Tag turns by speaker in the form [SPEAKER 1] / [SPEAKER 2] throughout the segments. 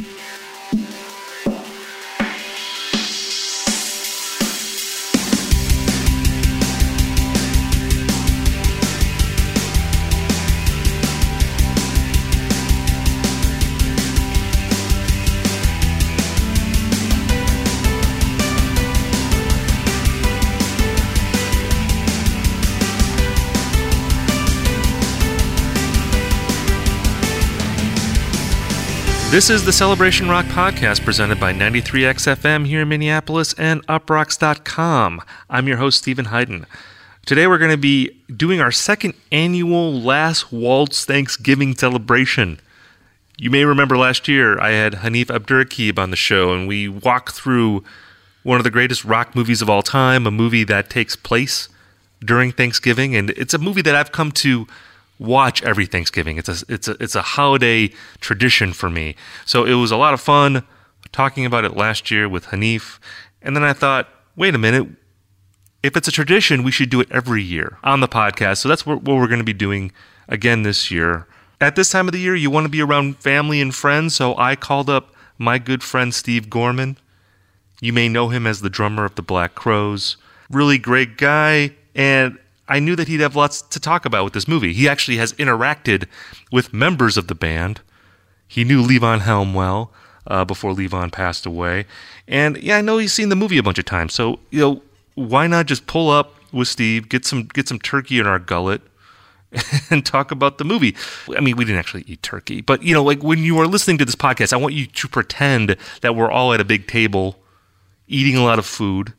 [SPEAKER 1] This is the Celebration Rock podcast presented by 93XFM here in Minneapolis and uprocks.com. I'm your host, Stephen Hayden. Today we're going to be doing our second annual Last Waltz Thanksgiving celebration. You may remember last year I had Hanif Abdurraqib on the show, and we walked through one of the greatest rock movies of all time, a movie that takes place during Thanksgiving, and it's a movie that I've come to watch every Thanksgiving. It's a holiday tradition for me. So it was a lot of fun talking about it last year with Hanif. And then I thought, wait a minute, if it's a tradition, we should do it every year on the podcast. So that's what we're going to be doing again this year. At this time of the year, you want to be around family and friends. So I called up my good friend Steve Gorman. You may know him as the drummer of the Black Crowes. Really great guy. And I knew that he'd have lots to talk about with this movie. He actually has interacted with members of the band. He knew Levon Helm well before Levon passed away. And yeah, I know he's seen the movie a bunch of times. So, why not just pull up with Steve, get some turkey in our gullet, and talk about the movie? I mean, we didn't actually eat turkey. But, like when you are listening to this podcast, I want you to pretend that we're all at a big table eating a lot of food.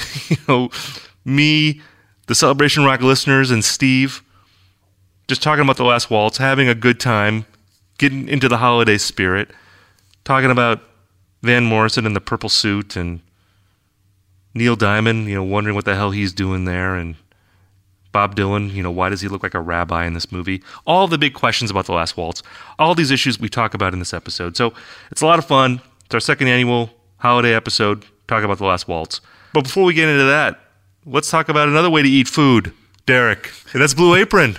[SPEAKER 1] Me, the Celebration Rock listeners, and Steve just talking about The Last Waltz, having a good time, getting into the holiday spirit, talking about Van Morrison in the purple suit and Neil Diamond, wondering what the hell he's doing there, and Bob Dylan, why does he look like a rabbi in this movie? All the big questions about The Last Waltz. All these issues we talk about in this episode. So it's a lot of fun. It's our second annual holiday episode, talking about The Last Waltz. But before we get into that, let's talk about another way to eat food, Derek. And that's Blue Apron.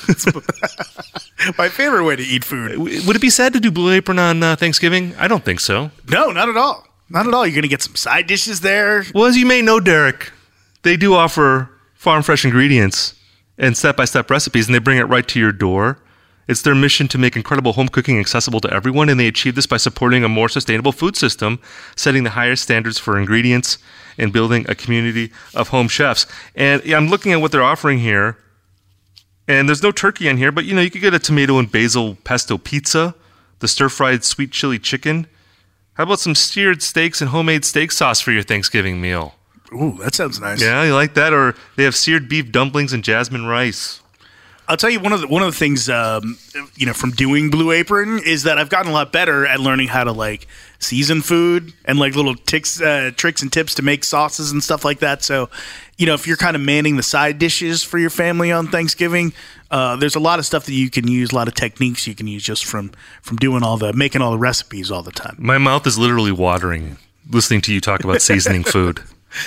[SPEAKER 2] My favorite way to eat food.
[SPEAKER 1] Would it be sad to do Blue Apron on Thanksgiving? I don't think so.
[SPEAKER 2] No, not at all. Not at all. You're going to get some side dishes there.
[SPEAKER 1] Well, as you may know, Derek, they do offer farm fresh ingredients and step-by-step recipes, and they bring it right to your door. It's their mission to make incredible home cooking accessible to everyone, and they achieve this by supporting a more sustainable food system, setting the highest standards for ingredients, and building a community of home chefs. And I'm looking at what they're offering here, and there's no turkey on here, but you could get a tomato and basil pesto pizza, the stir-fried sweet chili chicken. How about some seared steaks and homemade steak sauce for your Thanksgiving meal?
[SPEAKER 2] Ooh, that sounds nice.
[SPEAKER 1] Yeah, you like that? Or they have seared beef dumplings and jasmine rice.
[SPEAKER 2] I'll tell you one of the things from doing Blue Apron is that I've gotten a lot better at learning how to season food and little tricks and tips to make sauces and stuff like that. So, if you're kind of manning the side dishes for your family on Thanksgiving, there's a lot of stuff that you can use, a lot of techniques you can use just from doing making all the recipes all the time.
[SPEAKER 1] My mouth is literally watering listening to you talk about seasoning food.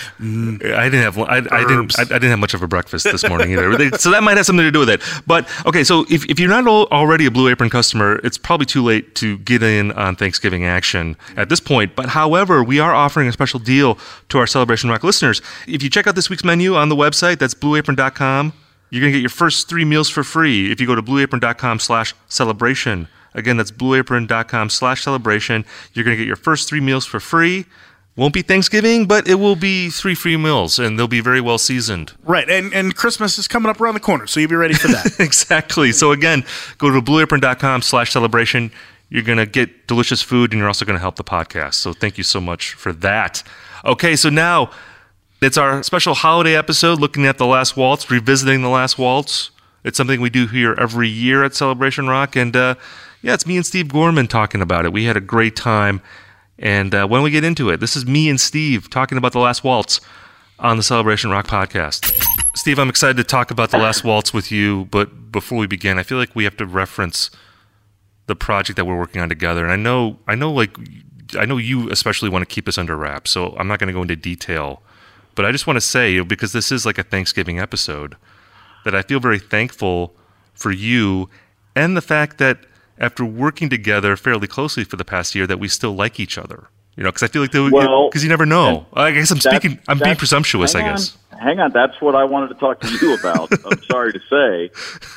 [SPEAKER 1] I didn't have much of a breakfast this morning either, so that might have something to do with it. But okay, so if you're not already a Blue Apron customer, it's probably too late to get in on Thanksgiving action at this point. But however, we are offering a special deal to our Celebration Rock listeners. If you check out this week's menu on the website, that's blueapron.com, you're going to get your first 3 meals for free if you go to blueapron.com/celebration. Again, that's blueapron.com/celebration. You're going to get your first 3 meals for free. Won't be Thanksgiving, but it will be 3 free meals, and they'll be very well seasoned.
[SPEAKER 2] Right, and Christmas is coming up around the corner, so you'll be ready for that.
[SPEAKER 1] Exactly. So again, go to blueapron.com/celebration. You're going to get delicious food, and you're also going to help the podcast. So thank you so much for that. Okay, so now it's our special holiday episode looking at The Last Waltz, revisiting The Last Waltz. It's something we do here every year at Celebration Rock, and it's me and Steve Gorman talking about it. We had a great time. And when we get into it, this is me and Steve talking about The Last Waltz on the Celebration Rock podcast. Steve, I'm excited to talk about The Last Waltz with you, but before we begin, I feel like we have to reference the project that we're working on together. And I know you especially want to keep this under wraps, so I'm not going to go into detail. But I just want to say, because this is like a Thanksgiving episode, that I feel very thankful for you and the fact that after working together fairly closely for the past year, that we still like each other. Because I feel like because you never know. I guess I'm being presumptuous, I guess.
[SPEAKER 3] Hang on, that's what I wanted to talk to you about. I'm sorry to say.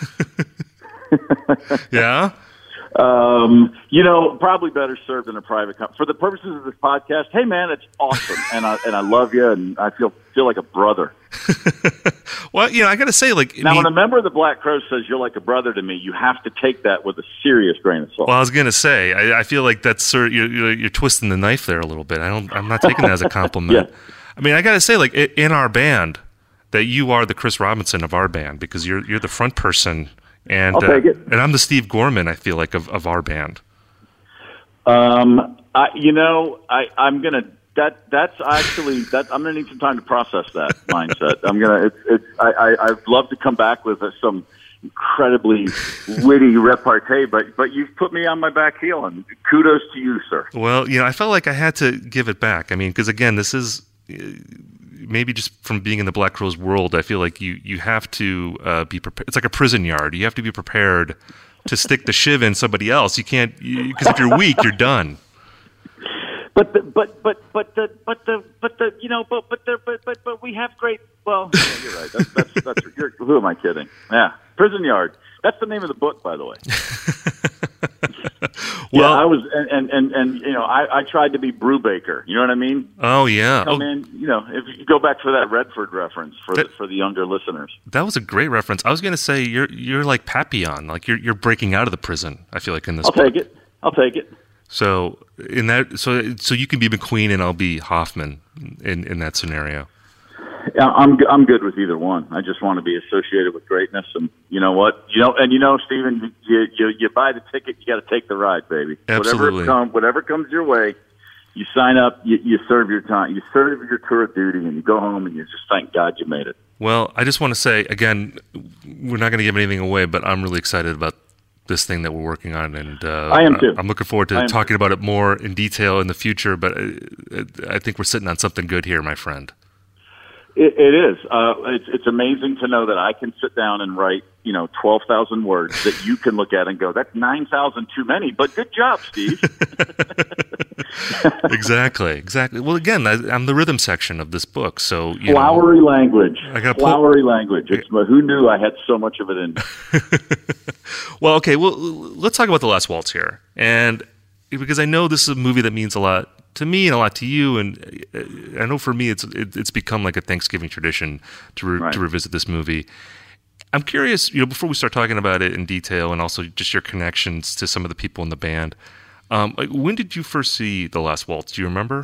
[SPEAKER 1] Yeah?
[SPEAKER 3] Probably better served in a private company. For the purposes of this podcast, hey man, it's awesome, and I love you, and I feel like a brother.
[SPEAKER 1] Well, I got to say, when
[SPEAKER 3] a member of the Black Crowes says you're like a brother to me, you have to take that with a serious grain of salt.
[SPEAKER 1] Well, I was going to say, I feel like that's you're twisting the knife there a little bit. I'm not taking that as a compliment.
[SPEAKER 3] Yeah.
[SPEAKER 1] I mean, I got to say, in our band, that you are the Chris Robinson of our band, because you're the front person. And
[SPEAKER 3] I'll take it.
[SPEAKER 1] And I'm the Steve Gorman, I feel like, of our band.
[SPEAKER 3] I'm gonna need some time to process that mindset. I'd love to come back with some incredibly witty repartee, but you've put me on my back heel, and kudos to you, sir.
[SPEAKER 1] Well, I felt like I had to give it back. I mean, because again, this is maybe just from being in the Black Crowes world, I feel like you have to be prepared. It's like a prison yard. You have to be prepared to stick the shiv in somebody else. You can't, because if you're weak, you're done.
[SPEAKER 3] But we have great. Well, yeah, you're right. Who am I kidding? Yeah, prison yard. That's the name of the book, by the way.
[SPEAKER 1] Well,
[SPEAKER 3] I was, I tried to be Brubaker. You know what I mean?
[SPEAKER 1] Oh yeah.
[SPEAKER 3] Come in, if you go back for that Redford reference for the younger listeners.
[SPEAKER 1] That was a great reference. I was going to say you're like Papillon, like you're breaking out of the prison. I feel like in this.
[SPEAKER 3] I'll take it.
[SPEAKER 1] So in that, so you can be McQueen and I'll be Hoffman in that scenario.
[SPEAKER 3] Yeah, I'm good with either one. I just want to be associated with greatness, and you know what, Stephen, you buy the ticket, you got to take the ride, baby.
[SPEAKER 1] Absolutely.
[SPEAKER 3] Whatever comes your way, you sign up, you serve your time, you serve your tour of duty, and you go home, and you just thank God you made it.
[SPEAKER 1] Well, I just want to say again, we're not going to give anything away, but I'm really excited about this thing that we're working on, and
[SPEAKER 3] I am too.
[SPEAKER 1] I'm looking forward to talking about it more in detail in the future. But I think we're sitting on something good here, my friend.
[SPEAKER 3] It is. It's amazing to know that I can sit down and write, 12,000 words that you can look at and go, that's 9,000 too many, but good job, Steve.
[SPEAKER 1] Exactly. Well, again, I'm the rhythm section of this book, so
[SPEAKER 3] flowery language.
[SPEAKER 1] Language.
[SPEAKER 3] Who knew I had so much of it in me?
[SPEAKER 1] Well, okay. Well, let's talk about The Last Waltz here, and because I know this is a movie that means a lot to me and a lot to you, and I know for me it's become like a Thanksgiving tradition to revisit this movie. I'm curious, before we start talking about it in detail, and also just your connections to some of the people in the band. When did you first see The Last Waltz? Do you remember?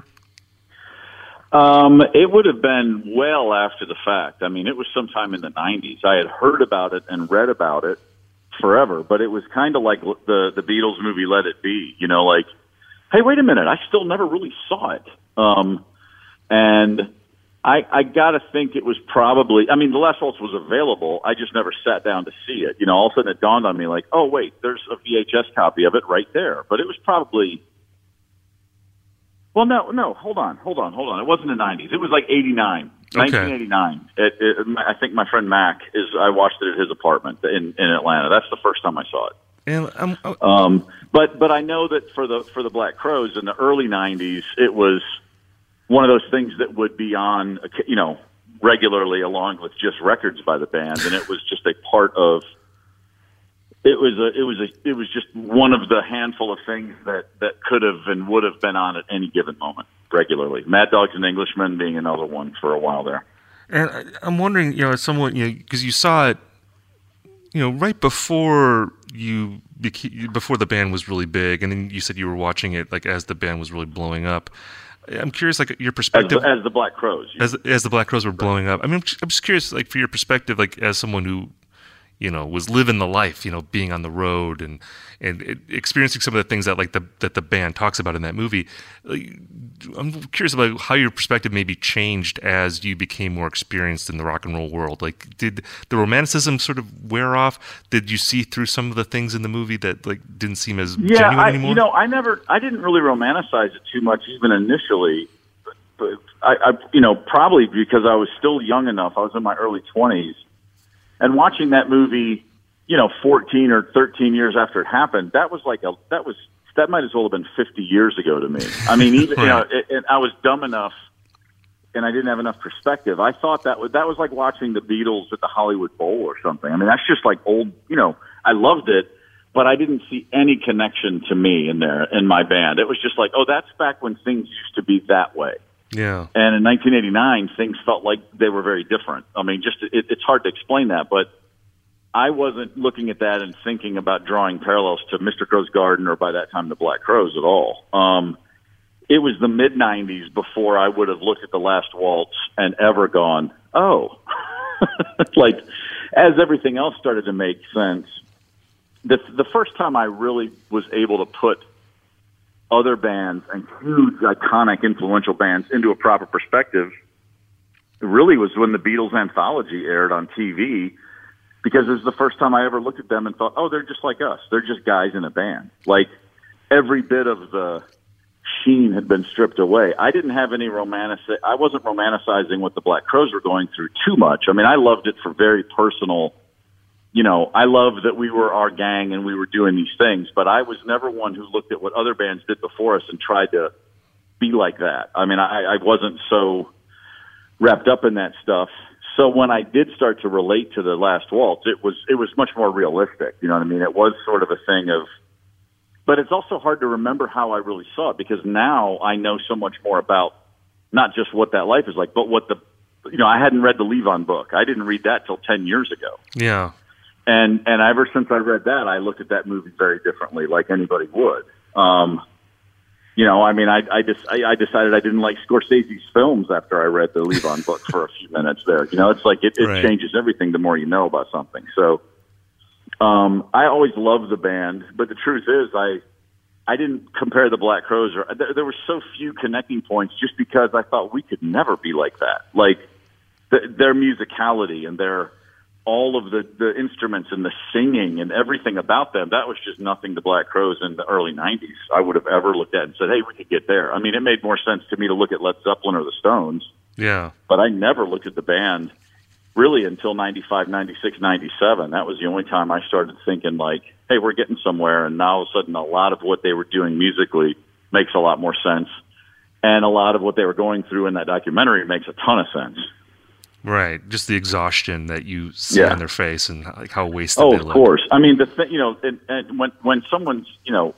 [SPEAKER 3] It would have been well after the fact. I mean, it was sometime in the 90s. I had heard about it and read about it forever, but it was kind of like the Beatles movie Let It Be, hey, wait a minute, I still never really saw it. And I got to think it was probably, The Last Waltz was available. I just never sat down to see it. All of a sudden it dawned on me like, oh, wait, there's a VHS copy of it right there. But it was probably, well, no, hold on. It wasn't the 90s. It was like 89,
[SPEAKER 1] okay.
[SPEAKER 3] 1989. I think my friend Mac, I watched it at his apartment in Atlanta. That's the first time I saw it.
[SPEAKER 1] And
[SPEAKER 3] but I know that for the Black Crowes in the early 90s, it was one of those things that would be on, regularly along with just records by the band, and it was just a part of. It was just one of the handful of things that could have and would have been on at any given moment regularly. Mad Dogs and Englishmen being another one for a while there.
[SPEAKER 1] And I'm wondering, as someone, because you saw it, right before before the band was really big, and then you said you were watching it like as the band was really blowing up. I'm curious, like your perspective
[SPEAKER 3] as the Black Crowes,
[SPEAKER 1] as the Black Crowes were blowing up. I mean, I'm just curious, like for your perspective, like as someone who, was living the life, being on the road and experiencing some of the things that that the band talks about in that movie. I'm curious about how your perspective maybe changed as you became more experienced in the rock and roll world. Like, did the romanticism sort of wear off? Did you see through some of the things in the movie that didn't seem as genuine anymore?
[SPEAKER 3] I didn't really romanticize it too much, even initially. But I probably because I was still young enough. I was in my early 20s. And watching that movie, 14 or 13 years after it happened, that might as well have been 50 years ago to me. I mean, even and I was dumb enough, and I didn't have enough perspective. I thought that was like watching the Beatles at the Hollywood Bowl or something. I mean, that's just like old. I loved it, but I didn't see any connection to me in my band. It was just like, oh, that's back when things used to be that way.
[SPEAKER 1] Yeah.
[SPEAKER 3] And in 1989, things felt like they were very different. I mean, it's hard to explain that, but I wasn't looking at that and thinking about drawing parallels to Mr. Crow's Garden or by that time the Black Crowes at all. It was the mid-'90s before I would have looked at The Last Waltz and ever gone, oh. Like, as everything else started to make sense, the first time I really was able to put other bands and huge, iconic, influential bands into a proper perspective really was when the Beatles anthology aired on TV, because it was the first time I ever looked at them and thought, oh, they're just like us. They're just guys in a band. Like, every bit of the sheen had been stripped away. I didn't have any I wasn't romanticizing what the Black Crowes were going through too much. I mean, I loved it for very personal, I loved that we were our gang and we were doing these things, but I was never one who looked at what other bands did before us and tried to be like that. I mean, I wasn't so wrapped up in that stuff. So when I did start to relate to The Last Waltz, it was much more realistic. You know what I mean? It was sort of a thing of, but it's also hard to remember how I really saw it, because now I know so much more about not just what that life is like, but what I hadn't read the Levon book. I didn't read that till 10 years ago.
[SPEAKER 1] Yeah.
[SPEAKER 3] And ever since I read that, I looked at that movie very differently, like anybody would. I mean, I decided I didn't like Scorsese's films after I read the Levon book for a few minutes there. It's like it
[SPEAKER 1] Right.
[SPEAKER 3] changes everything the more you know about something. So I always loved the band, but the truth is I didn't compare the Black Crowes. There were so few connecting points just because I thought we could never be like that. Like their musicality and all of the instruments and the singing and everything about them, that was just nothing the Black Crowes in the early 90s I would have ever looked at and said, hey, we could get there. I mean, it made more sense to me to look at Led Zeppelin or the Stones.
[SPEAKER 1] Yeah.
[SPEAKER 3] But I never looked at the band really until 95, 96, 97. That was the only time I started thinking like, hey, we're getting somewhere. And now all of a sudden, a lot of what they were doing musically makes a lot more sense. And a lot of what they were going through in that documentary makes a ton of sense.
[SPEAKER 1] Right. Just the exhaustion that you see on their face and like how wasted
[SPEAKER 3] they
[SPEAKER 1] look.
[SPEAKER 3] Oh, of course. I mean, the thing, and when someone's,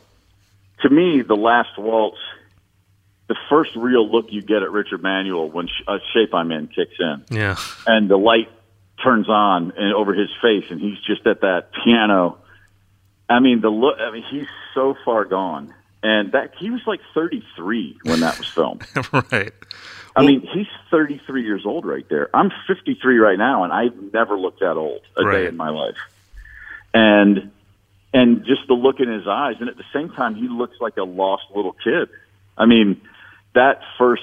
[SPEAKER 3] to me, The Last Waltz, the first real look you get at Richard Manuel when Shape I'm In kicks in.
[SPEAKER 1] Yeah.
[SPEAKER 3] And the light turns on and over his face and he's just at that piano. I mean, he's so far gone. And he was like 33 when that was filmed.
[SPEAKER 1] Right.
[SPEAKER 3] I mean, he's 33 years old right there. I'm 53 right now, and I've never looked that old a day in my life. And just the look in his eyes, and at the same time, he looks like a lost little kid. I mean, that first,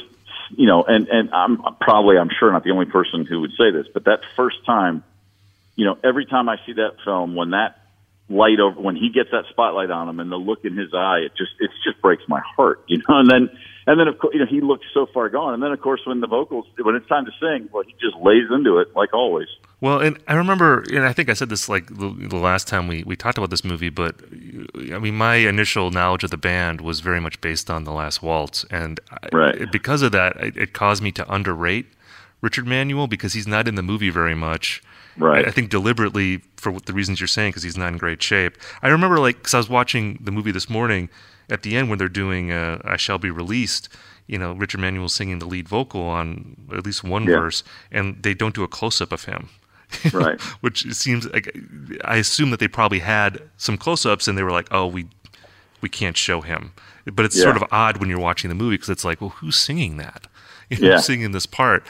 [SPEAKER 3] and I'm sure not the only person who would say this, but that first time, every time I see that film, when that light over, when he gets that spotlight on him and the look in his eye, it just breaks my heart, and then of course, he looks so far gone. And then of course, when it's time to sing, well, he just lays into it like always.
[SPEAKER 1] Well, and I remember, and I think I said this like the last time we talked about this movie, but I mean, my initial knowledge of the band was very much based on The Last Waltz, and because of that, it caused me to underrate Richard Manuel because he's not in the movie very much.
[SPEAKER 3] Right.
[SPEAKER 1] I think deliberately for the reasons you're saying, because he's not in great shape. I remember, because I was watching the movie this morning, at the end when they're doing I Shall Be Released, Richard Manuel's singing the lead vocal on at least one verse, and they don't do a close-up of him.
[SPEAKER 3] Right.
[SPEAKER 1] Which seems like, I assume that they probably had some close-ups, and they were like, oh, we can't show him. But it's sort of odd when you're watching the movie, because it's like, well, who's singing that? Who's singing this part?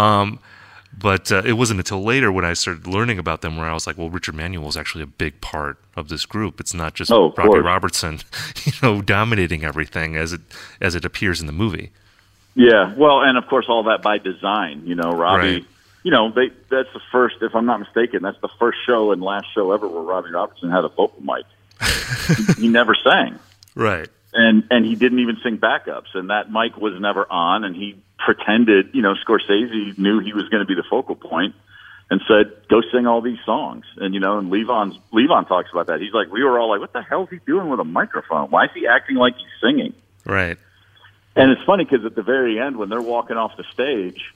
[SPEAKER 1] But it wasn't until later when I started learning about them where I was like, well, Richard Manuel is actually a big part of this group. It's not just Robbie Robertson, dominating everything as it appears in the movie.
[SPEAKER 3] Yeah, well, and of course, all that by design. Robbie. Right. That's the first, if I'm not mistaken, that's the first show and last show ever where Robbie Robertson had a vocal mic. He never sang.
[SPEAKER 1] Right.
[SPEAKER 3] And he didn't even sing backups, and that mic was never on, and he pretended, Scorsese knew he was going to be the focal point, and said, "Go sing all these songs." And and Levon talks about that. He's like, we were all like, "What the hell is he doing with a microphone? Why is he acting like he's singing?"
[SPEAKER 1] Right.
[SPEAKER 3] And it's funny because at the very end, when they're walking off the stage,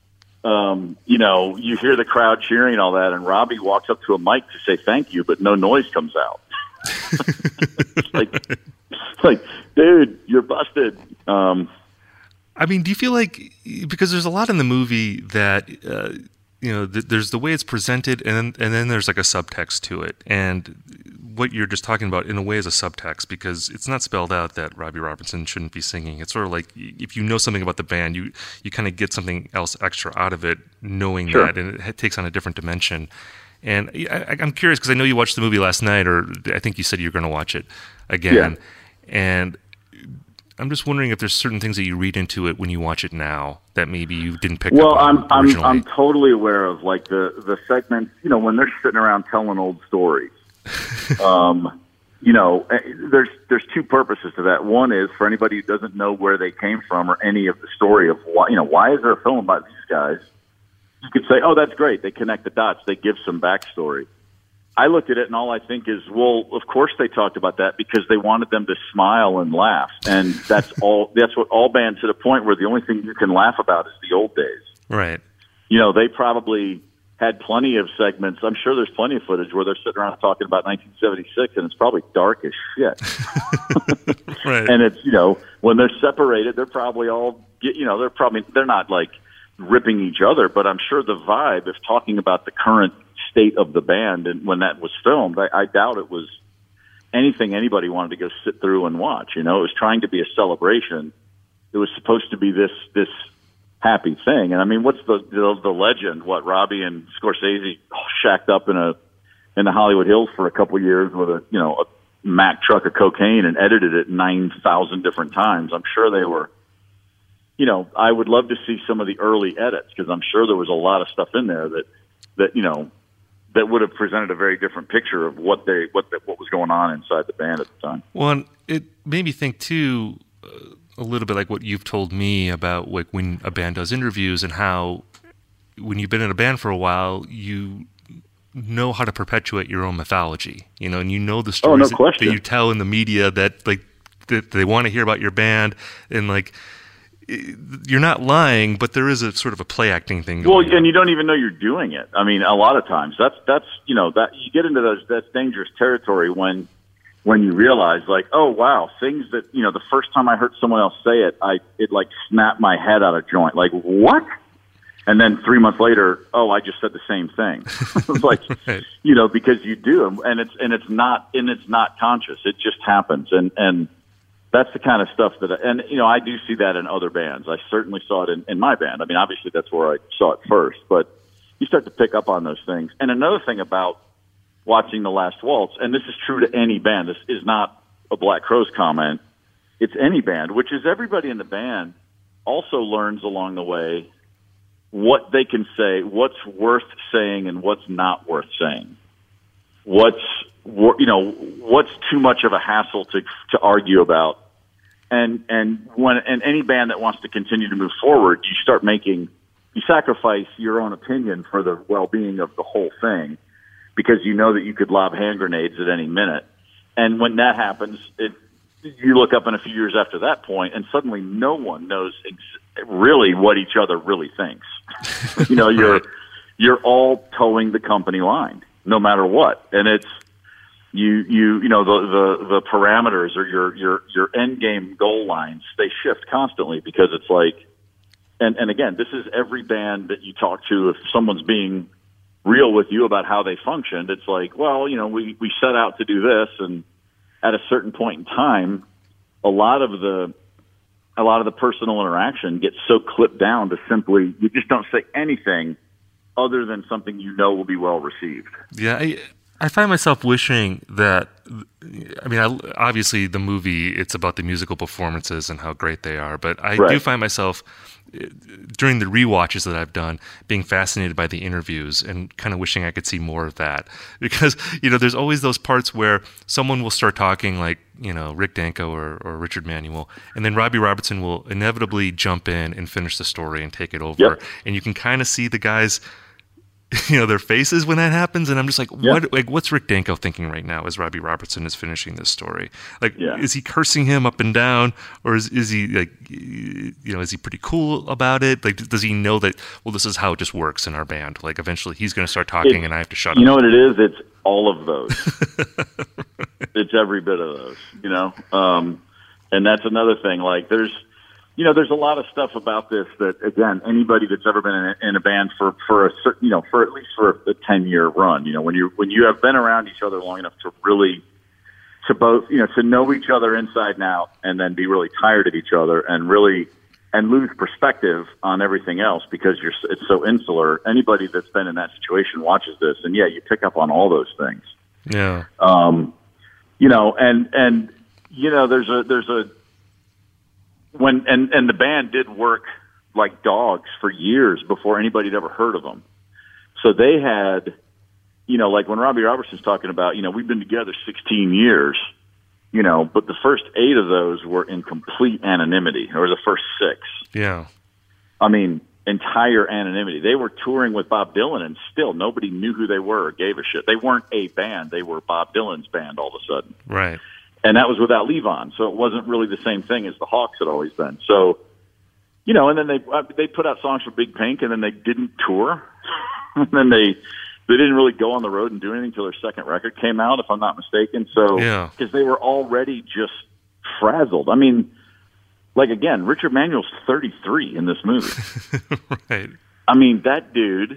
[SPEAKER 3] you hear the crowd cheering and all that, and Robbie walks up to a mic to say thank you, but no noise comes out. It's like, dude, you're busted.
[SPEAKER 1] I mean, do you feel like, because there's a lot in the movie that there's the way it's presented, and then there's like a subtext to it, and what you're just talking about in a way is a subtext, because it's not spelled out that Robbie Robertson shouldn't be singing. It's sort of like, if you know something about the band, you kind of get something else extra out of it, knowing
[SPEAKER 3] Sure.
[SPEAKER 1] that, and it takes on a different dimension. And I'm curious, because I know you watched the movie last night, or I think you said you were going to watch it again.
[SPEAKER 3] Yeah.
[SPEAKER 1] And I'm just wondering if there's certain things that you read into it when you watch it now that maybe you didn't pick up on originally.
[SPEAKER 3] I'm totally aware of like the segments, when they're sitting around telling old stories. There's two purposes to that. One is for anybody who doesn't know where they came from or any of the story of why is there a film about these guys? You could say, "Oh, that's great. They connect the dots. They give some backstory." I looked at it and all I think is, well, of course they talked about that because they wanted them to smile and laugh. And that's all, that's what all bands, to the point where the only thing you can laugh about is the old days.
[SPEAKER 1] Right.
[SPEAKER 3] They probably had plenty of segments. I'm sure there's plenty of footage where they're sitting around talking about 1976 and it's probably dark as shit.
[SPEAKER 1] Right.
[SPEAKER 3] And it's, when they're separated, they're probably all, they're not like ripping each other, but I'm sure the vibe of talking about the current state of the band and when that was filmed, I doubt it was anything anybody wanted to go sit through and watch. It was trying to be a celebration. It was supposed to be this happy thing. And I mean, what's the legend? What, Robbie and Scorsese shacked up in the Hollywood Hills for a couple of years with a Mack truck of cocaine and edited it 9,000 different times. I'm sure they were, I would love to see some of the early edits, because I'm sure there was a lot of stuff in there that that would have presented a very different picture of what was going on inside the band at the time.
[SPEAKER 1] Well, and it made me think too, a little bit like what you've told me about like when a band does interviews, and how when you've been in a band for a while, you know how to perpetuate your own mythology, and the stories that you tell in the media that they want to hear about your band, and like, you're not lying, but there is a sort of a play acting thing going on.
[SPEAKER 3] And you don't even know you're doing it. I mean, a lot of times that's that you get into that's dangerous territory when you realize, like, oh wow, things that the first time I heard someone else say it, it like snapped my head out of joint. Like, what? And then 3 months later, oh, I just said the same thing. It's like,
[SPEAKER 1] right.
[SPEAKER 3] Because you do, and it's not conscious. It just happens, and that's the kind of stuff I do see that in other bands. I certainly saw it in my band. I mean, obviously that's where I saw it first, but you start to pick up on those things. And another thing about watching The Last Waltz, and this is true to any band, this is not a Black Crowes comment, it's any band, which is everybody in the band also learns along the way what they can say, what's worth saying and what's not worth saying. What's too much of a hassle to argue about. And any band that wants to continue to move forward, you sacrifice your own opinion for the well-being of the whole thing, because you know that you could lob hand grenades at any minute. And when that happens, you look up in a few years after that point, and suddenly no one knows really what each other really thinks. You're all towing the company line, no matter what, and it's the parameters or your end game goal lines, they shift constantly, because it's like, and again, this is every band that you talk to. If someone's being real with you about how they functioned, it's like, well, we set out to do this, and at a certain point in time, a lot of the personal interaction gets so clipped down to simply, you just don't say anything other than something will be well received.
[SPEAKER 1] Yeah, I find myself wishing that, obviously the movie, it's about the musical performances and how great they are, but I do find myself, during the rewatches that I've done, being fascinated by the interviews and kind of wishing I could see more of that. Because, there's always those parts where someone will start talking like, Rick Danko or Richard Manuel, and then Robbie Robertson will inevitably jump in and finish the story and take it over.
[SPEAKER 3] Yep.
[SPEAKER 1] And you can kind of see the guys their faces when that happens, and I'm just like, what's Rick Danko thinking right now as Robbie Robertson is finishing this story? Like, is he cursing him up and down, or is he like, is he pretty cool about it? Like, does he know that, well, this is how it just works in our band? Like, eventually he's going to start talking, and I have to shut up.
[SPEAKER 3] You know what it is? It's all of those. It's every bit of those. And that's another thing. Like, there's a lot of stuff about this that, again, anybody that's ever been in a band for at least for a 10-year run, when you have been around each other long enough to really, to both, to know each other inside and out, and then be really tired of each other and lose perspective on everything else because it's so insular. Anybody that's been in that situation watches this, and you pick up on all those things.
[SPEAKER 1] Yeah.
[SPEAKER 3] There's a when the band did work like dogs for years before anybody had ever heard of them. So they had, like when Robbie Robertson's talking about, we've been together 16 years, but the first 8 of those were in complete anonymity, or the first 6.
[SPEAKER 1] Yeah.
[SPEAKER 3] I mean, entire anonymity. They were touring with Bob Dylan, and still nobody knew who they were or gave a shit. They weren't a band. They were Bob Dylan's band all of a sudden.
[SPEAKER 1] Right.
[SPEAKER 3] And that was without Levon, so it wasn't really the same thing as the Hawks had always been. So, and then they put out songs for Big Pink, and then they didn't tour, and then they didn't really go on the road and do anything until their second record came out, if I'm not mistaken. So, because they were already just frazzled. I mean, like again, Richard Manuel's 33 in this movie.
[SPEAKER 1] Right.
[SPEAKER 3] I mean, that dude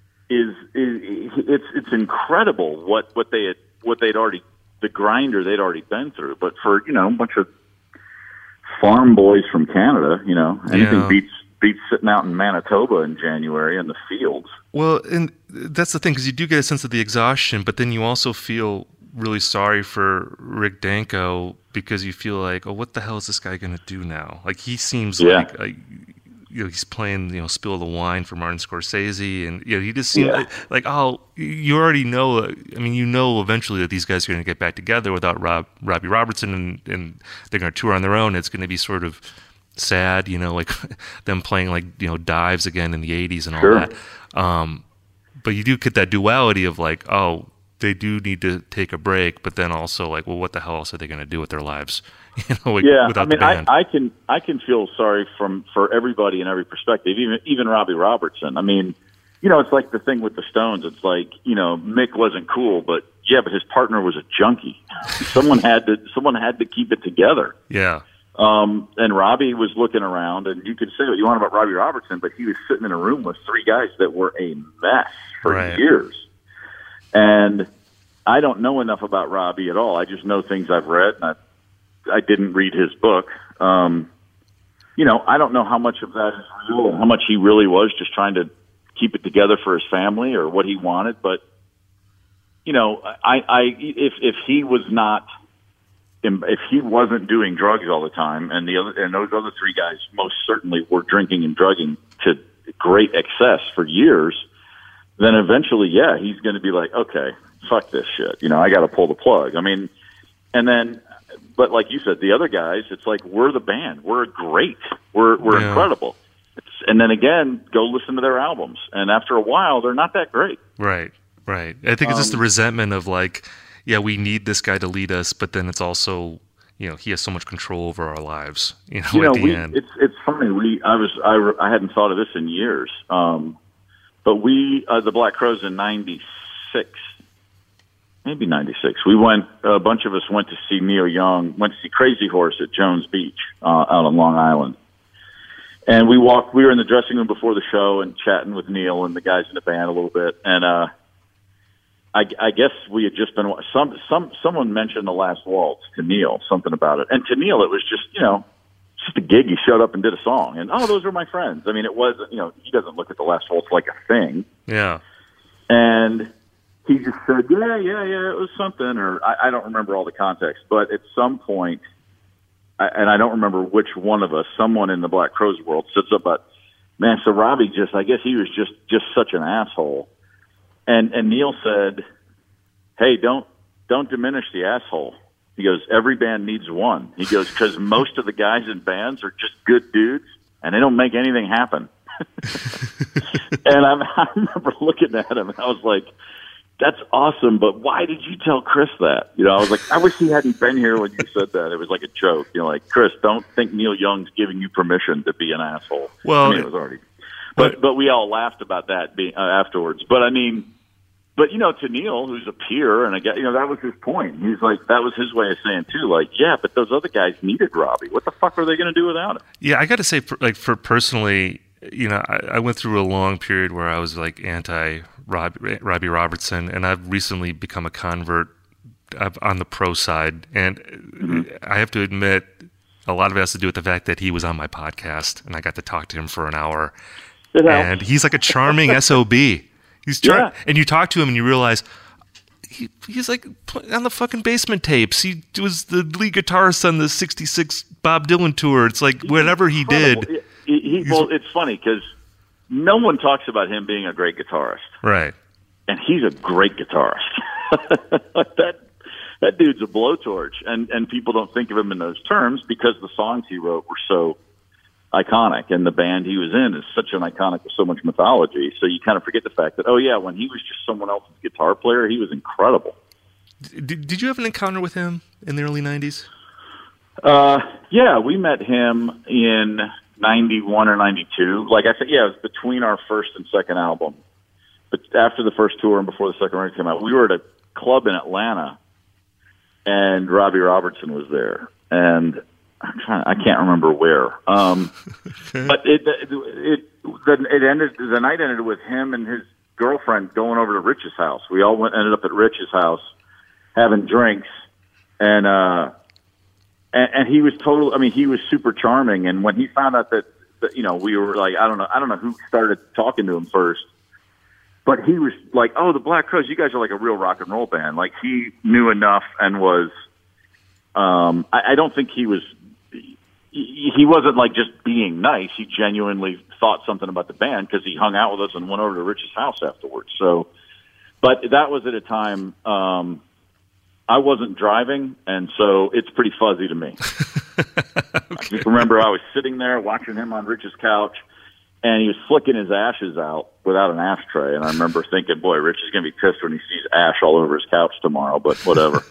[SPEAKER 3] it's incredible what they'd already. The grinder they'd already been through, but for a bunch of farm boys from Canada, anything beats sitting out in Manitoba in January in the fields.
[SPEAKER 1] Well, and that's the thing, because you do get a sense of the exhaustion, but then you also feel really sorry for Rick Danko because you feel like, oh, what the hell is this guy going to do now? Like, he seems like he's playing, Spill the Wine for Martin Scorsese, and he just seems like, oh, you already know. I mean, eventually that these guys are going to get back together without Robbie Robertson, and they're going to tour on their own. It's going to be sort of sad, like them playing like Dives again in the '80s and all that. But you do get that duality of like, oh, they do need to take a break, but then also like, well, what the hell else are they going to do with their lives? Without the band.
[SPEAKER 3] I can feel sorry for everybody in every perspective, even Robbie Robertson. I mean, it's like the thing with the Stones. It's like, Mick wasn't cool, but his partner was a junkie. someone had to keep it together.
[SPEAKER 1] Yeah.
[SPEAKER 3] And Robbie was looking around, and you could say what you want about Robbie Robertson, but he was sitting in a room with 3 guys that were a mess for years. And I don't know enough about Robbie at all. I just know things I've read, and I didn't read his book. I don't know how much of that is real, how much he really was just trying to keep it together for his family or what he wanted. But, if he was not, if he wasn't doing drugs all the time, and those other 3 guys most certainly were drinking and drugging to great excess for years, then eventually, he's going to be like, okay, fuck this shit. I got to pull the plug. I mean, and then, but like you said, the other guys, it's like, we're the band. We're great. We're incredible. And then again, go listen to their albums. And after a while, they're not that great.
[SPEAKER 1] Right. I think it's just the resentment of like, we need this guy to lead us, but then it's also, he has so much control over our lives, at the end.
[SPEAKER 3] It's funny. I hadn't thought of this in years. But the Black Crowes in 96, maybe 96, a bunch of us went to see Neil Young, went to see Crazy Horse at Jones Beach, out on Long Island. And we were in the dressing room before the show and chatting with Neil and the guys in the band a little bit. And, I guess we had just been, someone mentioned The Last Waltz to Neil, something about it. And to Neil, it was just, just a gig. He showed up and did a song, and those are my friends. I mean, it wasn't, he doesn't look at The Last Waltz like a thing.
[SPEAKER 1] Yeah.
[SPEAKER 3] And he just said, yeah, it was something, or I don't remember all the context, but at some point, and I don't remember which one of us, someone in the Black Crowes world sits up, but man, so Robbie I guess he was just such an asshole. And Neil said, hey, don't diminish the asshole. He goes, every band needs one. He goes, because most of the guys in bands are just good dudes, and they don't make anything happen. And I remember looking at him, and I was like, that's awesome, but why did you tell Chris that? You know, I was like, I wish he hadn't been here when you said that. It was like a joke. You know, like, Chris, don't think Neil Young's giving you permission to be an asshole.
[SPEAKER 1] Well,
[SPEAKER 3] I mean, it was already. But we all laughed about that afterwards. But, I mean, but, you know, to Neil, who's a peer, and you know, that was his point. He's like, that was his way of saying, too, like, yeah, but those other guys needed Robbie. What the fuck were they going to do without him?
[SPEAKER 1] Yeah, I got to say, for personally, you know, I went through a long period where I was like anti-Robbie Robertson, and I've recently become a convert on the pro side. And I have to admit, a lot of it has to do with the fact that he was on my podcast, and I got to talk to him for an hour. And he's like a charming SOB. And you talk to him and you realize he's like on the fucking Basement Tapes. He was the lead guitarist on the '66 Bob Dylan tour. It's like whatever he did.
[SPEAKER 3] Well, it's funny because no one talks about him being a great guitarist,
[SPEAKER 1] right?
[SPEAKER 3] And he's a great guitarist. that dude's a blowtorch, and people don't think of him in those terms because the songs he wrote were so iconic, and the band he was in is such an iconic with so much mythology. So you kind of forget the fact that, oh yeah, when he was just someone else's guitar player, he was incredible.
[SPEAKER 1] Did you have an encounter with him in the early '90s?
[SPEAKER 3] Yeah, we met him in '91 or '92. Like I said, yeah, it was between our first and second album. But after the first tour and before the second record came out, we were at a club in Atlanta, and Robbie Robertson was there, and I can't remember where. But the night ended with him and his girlfriend going over to Rich's house. We all ended up at Rich's house having drinks, and he was total. I mean, he was super charming. And when he found out that you know, we were like, I don't know who started talking to him first, but he was like, oh, the Black Crowes, you guys are like a real rock and roll band. Like, he knew enough and was. I don't think he was. He wasn't like just being nice. He genuinely thought something about the band because he hung out with us and went over to Rich's house afterwards. So, but that was at a time I wasn't driving, and so it's pretty fuzzy to me. Okay. I just remember I was sitting there watching him on Rich's couch, and he was flicking his ashes out without an ashtray. And I remember thinking, boy, Rich is going to be pissed when he sees ash all over his couch tomorrow, but whatever.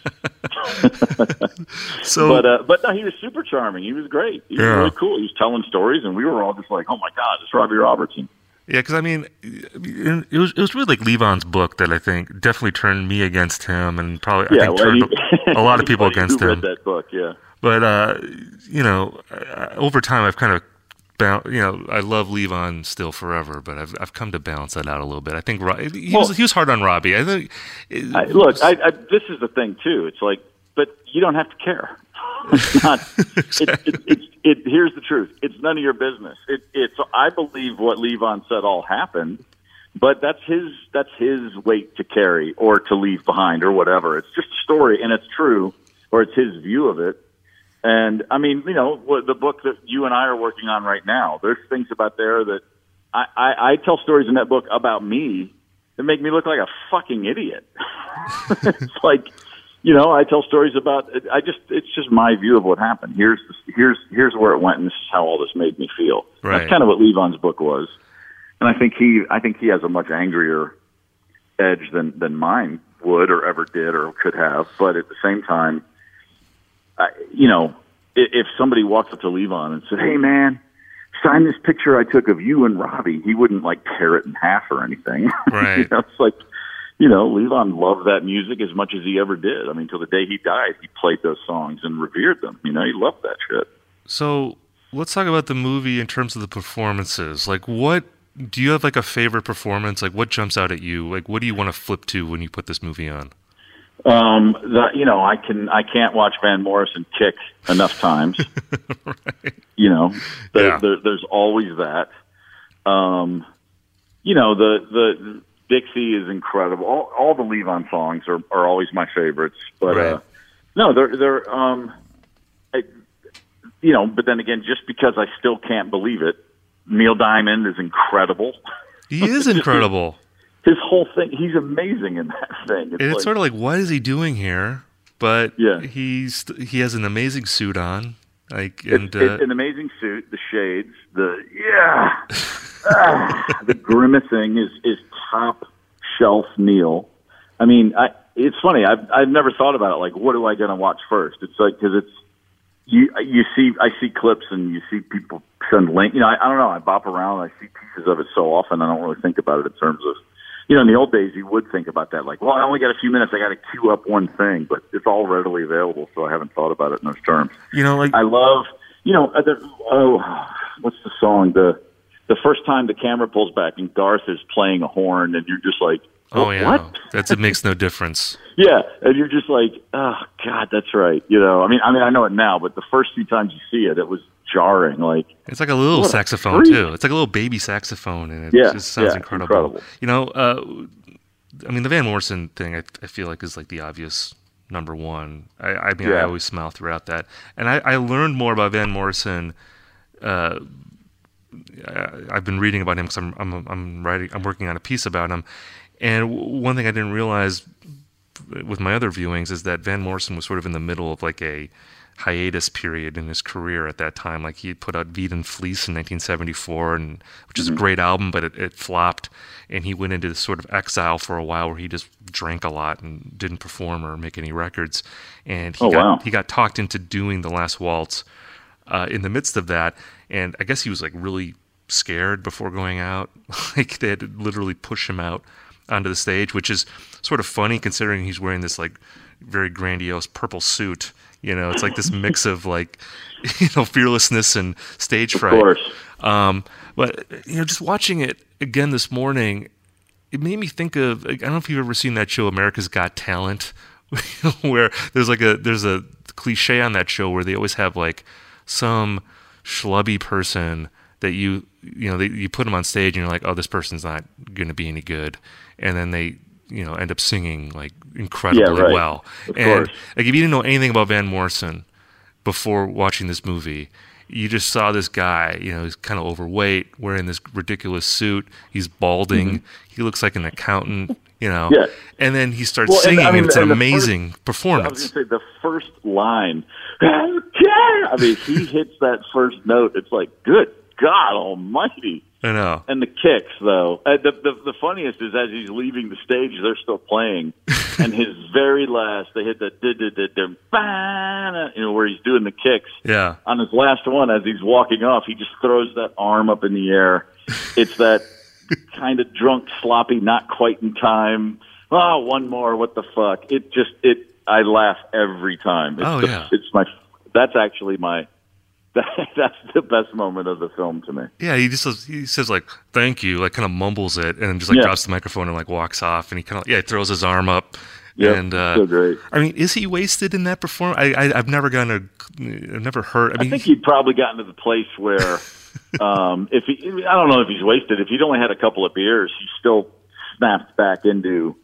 [SPEAKER 3] But no, he was super charming. He was great. He was really cool. He was telling stories, and we were all just like, "Oh my God, it's Robbie Robertson."
[SPEAKER 1] Yeah, because I mean, it was really like Levon's book that I think definitely turned me against him, and probably turned a lot of people against him.
[SPEAKER 3] Read that book, yeah.
[SPEAKER 1] But you know, over time, I've kind of I love Levon still forever, but I've come to balance that out a little bit. I think he was hard on Robbie. I think.
[SPEAKER 3] Look, this is the thing too. It's like, but you don't have to care. It's not. Exactly. Here's the truth. It's none of your business. I believe what Levon said all happened, but that's his weight to carry or to leave behind or whatever. It's just a story, and it's true, or it's his view of it. And I mean, you know, the book that you and I are working on right now, there's things about there that I tell stories in that book about me that make me look like a fucking idiot. It's like, you know, I tell stories about it's just my view of what happened. Here's where it went, and this is how all this made me feel. Right. That's kind of what Levon's book was. And I think he has a much angrier edge than mine would or ever did or could have. But at the same time, you know, if somebody walked up to Levon and said, "Hey, man, sign this picture I took of you and Robbie," he wouldn't like tear it in half or anything.
[SPEAKER 1] Right.
[SPEAKER 3] You know, it's like, you know, Levon loved that music as much as he ever did. I mean, till the day he died, he played those songs and revered them. You know, he loved that shit.
[SPEAKER 1] So let's talk about the movie in terms of the performances. Like, what do you have like a favorite performance? Like, what jumps out at you? Like, what do you want to flip to when you put this movie on?
[SPEAKER 3] You know, I can't watch Van Morrison kick enough times.
[SPEAKER 1] Right.
[SPEAKER 3] You know, there's always that. You know, the Dixie is incredible. All the Levon songs are always my favorites. But
[SPEAKER 1] right.
[SPEAKER 3] No, they're you know. But then again, just because I still can't believe it, Neil Diamond is incredible.
[SPEAKER 1] He is incredible.
[SPEAKER 3] His whole thing, he's amazing in that thing.
[SPEAKER 1] It's sort of like, what is he doing here? But
[SPEAKER 3] yeah.
[SPEAKER 1] he has an amazing suit on. Like,
[SPEAKER 3] it's an amazing suit, the shades, the grimacing is top shelf Neil. I mean, it's funny. I've never thought about it. Like, what am I going to watch first? It's like, because I see clips and you see people send links. I don't know. I bop around and I see pieces of it so often. I don't really think about it in terms of, in the old days you would think about that. Like, well, I only got a few minutes. I got to queue up one thing, but it's all readily available. So I haven't thought about it in those terms. I love, what's the song? The first time the camera pulls back and Garth is playing a horn and you're just like,
[SPEAKER 1] oh yeah,
[SPEAKER 3] what?
[SPEAKER 1] It makes no difference.
[SPEAKER 3] Yeah, and you're just like, oh God, that's right. I mean, I know it now, but the first few times you see it, it was jarring. Like,
[SPEAKER 1] it's like a little saxophone too. It's like a little baby saxophone, and it just sounds incredible. I mean, the Van Morrison thing, I feel like is like the obvious number one. I always smile throughout that, and I learned more about Van Morrison. I've been reading about him because I'm working on a piece about him. And one thing I didn't realize with my other viewings is that Van Morrison was sort of in the middle of like a hiatus period in his career at that time. Like, he put out Veed and Fleece in 1974, which is a great album, but it flopped. And he went into this sort of exile for a while where he just drank a lot and didn't perform or make any records. And he got talked into doing The Last Waltz in the midst of that. And I guess he was like really scared before going out. Like, they had to literally push him out onto the stage, which is sort of funny considering he's wearing this like very grandiose purple suit. It's like this mix of like, fearlessness and stage fright.
[SPEAKER 3] Of course.
[SPEAKER 1] But just watching it again this morning, it made me think of, I don't know if you've ever seen that show America's Got Talent, where there's a cliche on that show where they always have like some schlubby person that you put them on stage and you're like, oh, this person's not going to be any good. And then they, end up singing like incredibly well.
[SPEAKER 3] Of course.
[SPEAKER 1] Like, if you didn't know anything about Van Morrison before watching this movie, you just saw this guy, he's kind of overweight, wearing this ridiculous suit. He's balding. Mm-hmm. He looks like an accountant,
[SPEAKER 3] Yeah.
[SPEAKER 1] And then he starts singing, and it's an amazing performance.
[SPEAKER 3] I was going to say, the first line, I mean, he hits that first note. It's like, good God almighty.
[SPEAKER 1] I know.
[SPEAKER 3] And the kicks, though. The funniest is as he's leaving the stage, they're still playing. And his very last, they hit the where he's doing the kicks.
[SPEAKER 1] Yeah.
[SPEAKER 3] On his last one, as he's walking off, he just throws that arm up in the air. It's that kind of drunk, sloppy, not quite in time. Oh, one more, what the fuck. I laugh every time. That's actually that's the best moment of the film to me.
[SPEAKER 1] Yeah, he says like, thank you, like kind of mumbles it and just like drops the microphone and like walks off, and he kind of throws his arm up.
[SPEAKER 3] Yeah,
[SPEAKER 1] and
[SPEAKER 3] so great.
[SPEAKER 1] I mean, is he wasted in that performance? I've never heard.
[SPEAKER 3] I think he'd probably gotten to the place where I don't know if he's wasted. If he'd only had a couple of beers, he still snapped back into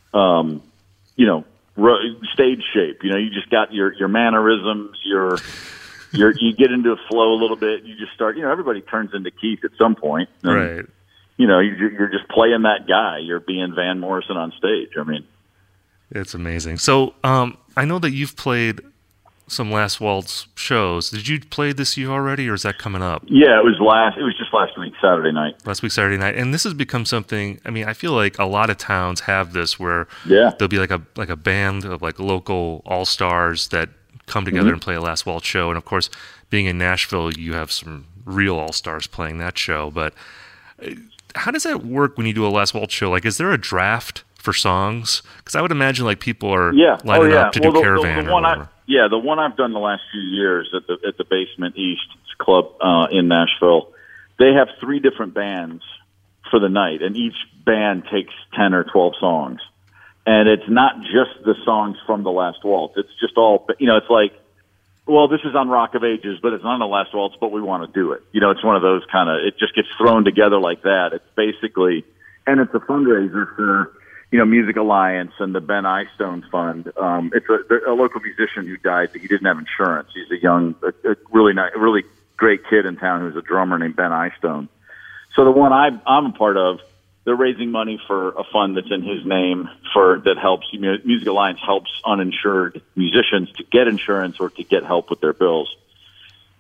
[SPEAKER 3] stage shape. You just got your mannerisms, you get into a flow a little bit. You just start. Everybody turns into Keith at some point. And,
[SPEAKER 1] right.
[SPEAKER 3] You're just playing that guy. You're being Van Morrison on stage. I mean,
[SPEAKER 1] it's amazing. So I know that you've played some Last Waltz shows. Did you play this year already, or is that coming up?
[SPEAKER 3] Yeah, it was just last week, Saturday night.
[SPEAKER 1] Last week, Saturday night, and this has become something. I mean, I feel like a lot of towns have this, where there'll be like a band of like local all-stars that come together and play a Last Waltz show. And of course, being in Nashville, you have some real all-stars playing that show. But how does that work when you do a Last Waltz show? Like, is there a draft for songs? Because I would imagine like people are lining up to do Caravan or whatever.
[SPEAKER 3] The one I've done the last few years at the Basement East Club in Nashville, they have 3 different bands for the night, and each band takes 10 or 12 songs. And it's not just the songs from The Last Waltz. It's just all, it's like, well, this is on Rock of Ages, but it's not on The Last Waltz, but we want to do it. It's one of those kind of, it just gets thrown together like that. It's basically, and it's a fundraiser for, Music Alliance and the Ben Istone Fund. It's a local musician who died. He didn't have insurance. He's a really great kid in town who's a drummer named Ben Istone. So the one I'm a part of, they're raising money for a fund that's in his name that helps. Music Alliance helps uninsured musicians to get insurance or to get help with their bills.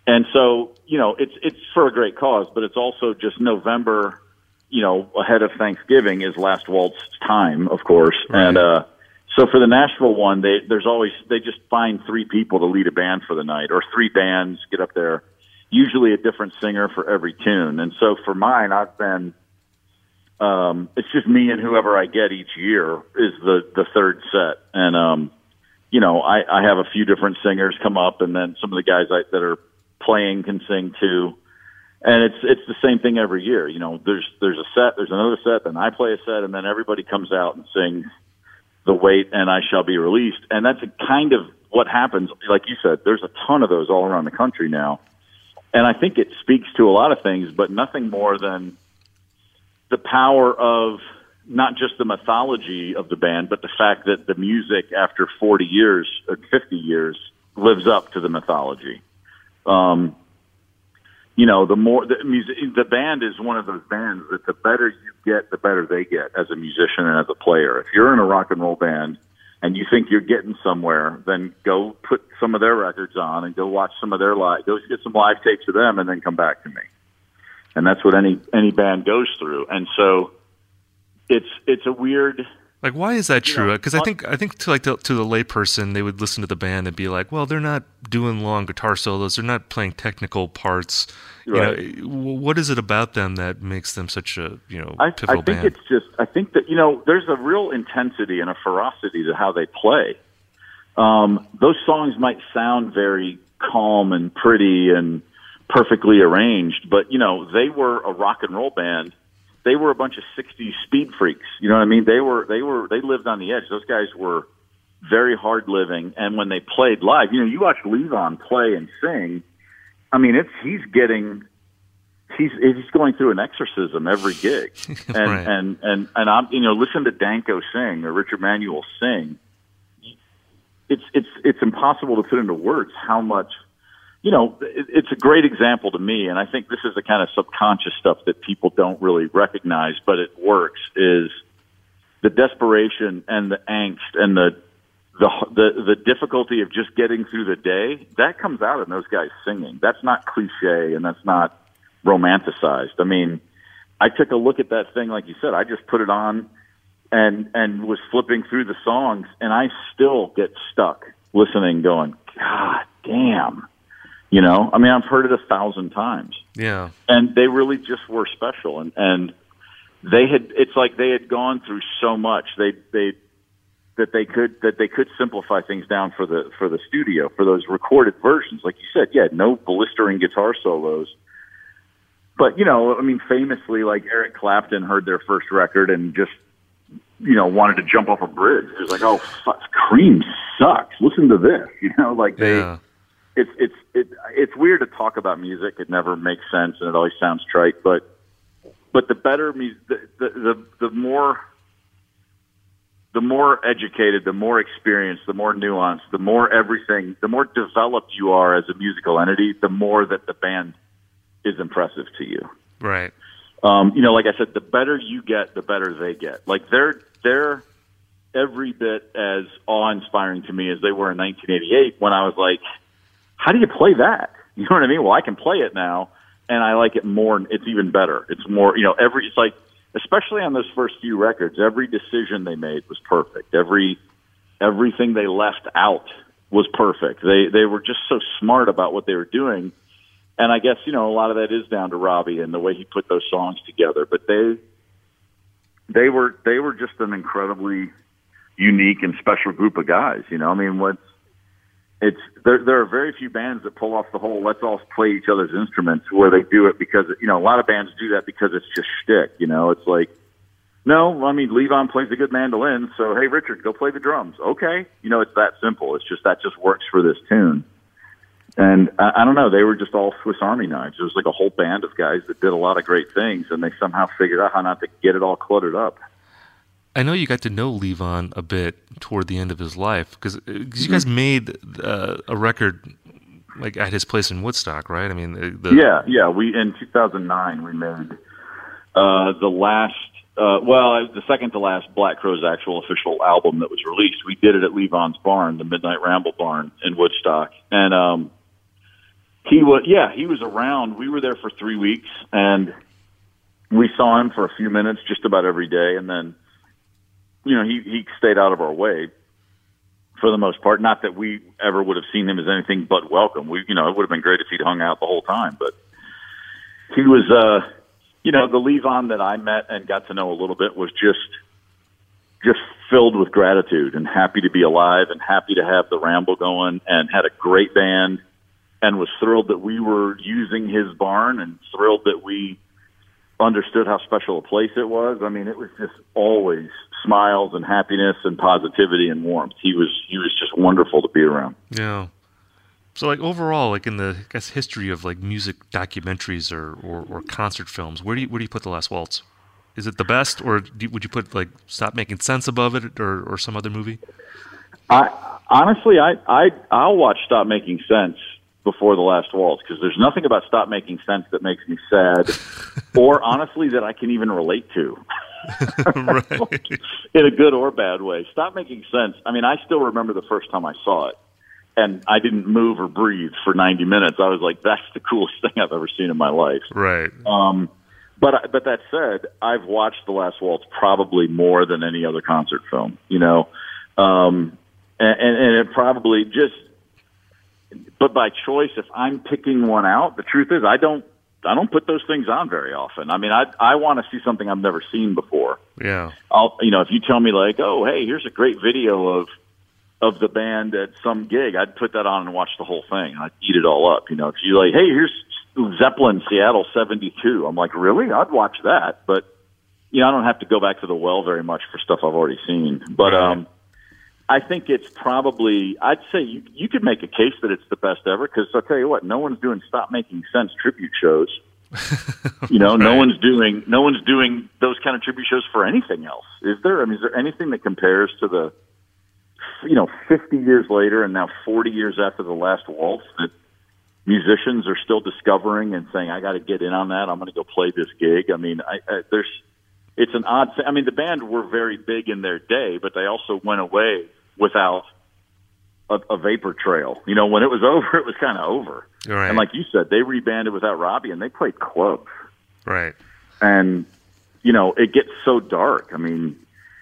[SPEAKER 3] And so, it's for a great cause, but it's also just November, ahead of Thanksgiving is Last Waltz time, of course. Right. And so for the Nashville one, they just find 3 people to lead a band for the night, or 3 bands get up there, usually a different singer for every tune. And so for mine, I've been it's just me and whoever I get each year is the third set. And I have a few different singers come up, and then some of the guys that are playing can sing too. And it's the same thing every year. There's a set, there's another set, then I play a set, and then everybody comes out and sings The Wait and I Shall Be Released. And that's kind of what happens. Like you said, there's a ton of those all around the country now. And I think it speaks to a lot of things, but nothing more than the power of not just the mythology of the band, but the fact that the music after 40 years or 50 years lives up to the mythology. The band is one of those bands that the better you get, the better they get as a musician and as a player. If you're in a rock and roll band and you think you're getting somewhere, then go put some of their records on and go watch some of their go get some live tapes of them and then come back to me. And that's what any band goes through. And so it's a weird.
[SPEAKER 1] Like, why is that true? Because I think to the layperson, they would listen to the band and be like, well, they're not doing long guitar solos, they're not playing technical parts.
[SPEAKER 3] Right.
[SPEAKER 1] What is it about them that makes them such a pivotal band?
[SPEAKER 3] I think that there's a real intensity and a ferocity to how they play. Those songs might sound very calm and pretty and perfectly arranged, but they were a rock and roll band. They were a bunch of 60s speed freaks. You know what I mean? They lived on the edge. Those guys were very hard living. And when they played live, you watch Levon play and sing. I mean, he's going through an exorcism every gig. And,
[SPEAKER 1] right.
[SPEAKER 3] and I'm, listen to Danko sing or Richard Manuel sing. It's impossible to put into words how much, it's a great example to me, and I think this is the kind of subconscious stuff that people don't really recognize, but it works, is the desperation and the angst and the difficulty of just getting through the day. That comes out in those guys singing. That's not cliche, and that's not romanticized. I mean, I took a look at that thing, like you said. I just put it on and was flipping through the songs, and I still get stuck listening, going, God damn. I mean, I've heard it 1,000 times.
[SPEAKER 1] Yeah.
[SPEAKER 3] And they really just were special. And it's like they had gone through so much. That they could simplify things down for the studio, for those recorded versions. Like you said, yeah, no blistering guitar solos. But, I mean, famously, like Eric Clapton heard their first record and just, wanted to jump off a bridge. It was like, oh, fuck, Cream sucks. Listen to this.
[SPEAKER 1] Yeah.
[SPEAKER 3] It's weird to talk about music. It never makes sense, and it always sounds trite. But the better music, the more educated, the more experienced, the more nuanced, the more everything, the more developed you are as a musical entity, the more that the band is impressive to you.
[SPEAKER 1] Right.
[SPEAKER 3] Like I said, the better you get, the better they get. Like they're every bit as awe-inspiring to me as they were in 1988 when I was like, how do you play that? You know what I mean? Well, I can play it now, and I like it more. It's even better. It's more, it's like, especially on those first few records, every decision they made was perfect. Everything they left out was perfect. They were just so smart about what they were doing. And I guess, a lot of that is down to Robbie and the way he put those songs together. But they were just an incredibly unique and special group of guys. I mean, there are very few bands that pull off the whole let's all play each other's instruments where they do it because, a lot of bands do that because it's just shtick. It's like, no, I mean, Levon plays a good mandolin, so hey, Richard, go play the drums. Okay. It's that simple. It's just, that just works for this tune. And I don't know, they were just all Swiss Army knives. It was like a whole band of guys that did a lot of great things, and they somehow figured out how not to get it all cluttered up.
[SPEAKER 1] I know you got to know Levon a bit toward the end of his life because you guys made a record like at his place in Woodstock, right? I mean,
[SPEAKER 3] yeah. We in 2009 we made the second to last Black Crowes actual official album that was released. We did it at Levon's barn, the Midnight Ramble barn in Woodstock, and He was around. We were there for 3 weeks, and we saw him for a few minutes just about every day, and then, he stayed out of our way for the most part. Not that we ever would have seen him as anything but welcome. It would have been great if he'd hung out the whole time, but he was, the Levon that I met and got to know a little bit was just filled with gratitude and happy to be alive and happy to have the Ramble going, and had a great band, and was thrilled that we were using his barn, and thrilled that we understood how special a place it was. I mean, it was just always smiles and happiness and positivity and warmth. He was just wonderful to be around.
[SPEAKER 1] Yeah. So, like, overall, like, in the, I guess, history of, like, music documentaries or concert films, where do you put The Last Waltz? Is it the best, or would you put, like, Stop Making Sense above it, or some other movie?
[SPEAKER 3] Honestly, I'll watch Stop Making Sense before The Last Waltz, because there's nothing about Stop Making Sense that makes me sad, or honestly that I can even relate to.
[SPEAKER 1] Right.
[SPEAKER 3] In a good or bad way. Stop Making Sense. I mean, I still remember the first time I saw it, and I didn't move or breathe for 90 minutes. I was like, that's the coolest thing I've ever seen in my life.
[SPEAKER 1] Right.
[SPEAKER 3] But that said, I've watched The Last Waltz probably more than any other concert film, and it probably just, but by choice, if I'm picking one out, the truth is I don't put those things on very often. I mean, I want to see something I've never seen before.
[SPEAKER 1] Yeah.
[SPEAKER 3] If you tell me like, oh, hey, here's a great video of the band at some gig, I'd put that on and watch the whole thing. I'd eat it all up. If you like, hey, here's Zeppelin Seattle 72. I'm like, really? I'd watch that. But, I don't have to go back to the well very much for stuff I've already seen. But,
[SPEAKER 1] right.
[SPEAKER 3] I think it's probably, I'd say you could make a case that it's the best ever, because I'll tell you what, no one's doing Stop Making Sense tribute shows. Right. No one's doing those kind of tribute shows for anything else. Is there? I mean, is there anything that compares to the, 50 years later and now 40 years after The Last Waltz, that musicians are still discovering and saying, I got to get in on that. I'm going to go play this gig. I mean, it's an odd thing. I mean, the band were very big in their day, but they also went away without a vapor trail. When it was over, it was kind of over.
[SPEAKER 1] Right.
[SPEAKER 3] And like you said, they rebanded without Robbie, and they played clubs.
[SPEAKER 1] Right.
[SPEAKER 3] And, it gets so dark. I mean,